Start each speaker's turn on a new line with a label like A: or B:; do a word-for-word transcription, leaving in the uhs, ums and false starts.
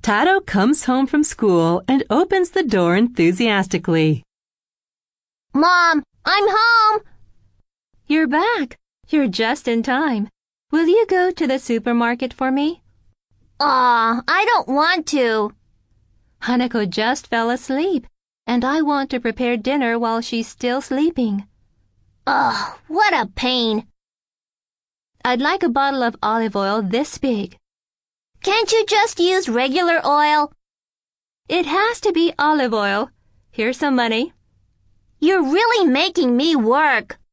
A: Tado comes home from school and opens the door enthusiastically.
B: Mom, I'm home!
C: You're back. You're just in time. Will you go to the supermarket for me?
B: Aw, I don't want to.
C: Hanako just fell asleep, and I want to prepare dinner while she's still sleeping.
B: Ugh, what a pain.
C: I'd like a bottle of olive oil this big.
B: Can't you just use regular oil?
C: It has to be olive oil. Here's some money.
B: You're really making me work.